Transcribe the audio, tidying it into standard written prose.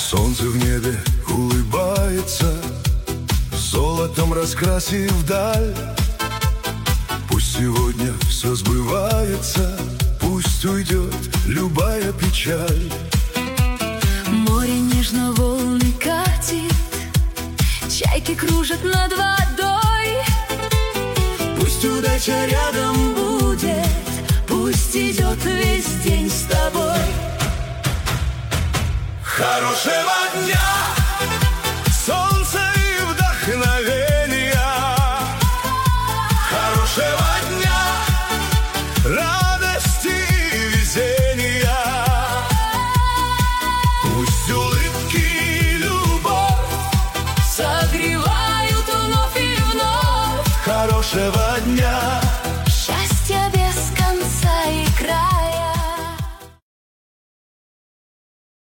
Солнце в небе улыбается, золотом раскрасив вдаль. Пусть сегодня все сбывается, пусть уйдет любая печаль. Море нежно волны катит, чайки кружат над водой. Пусть удача рядом будет, Пусть идет весь день с тобой. хорошего дня!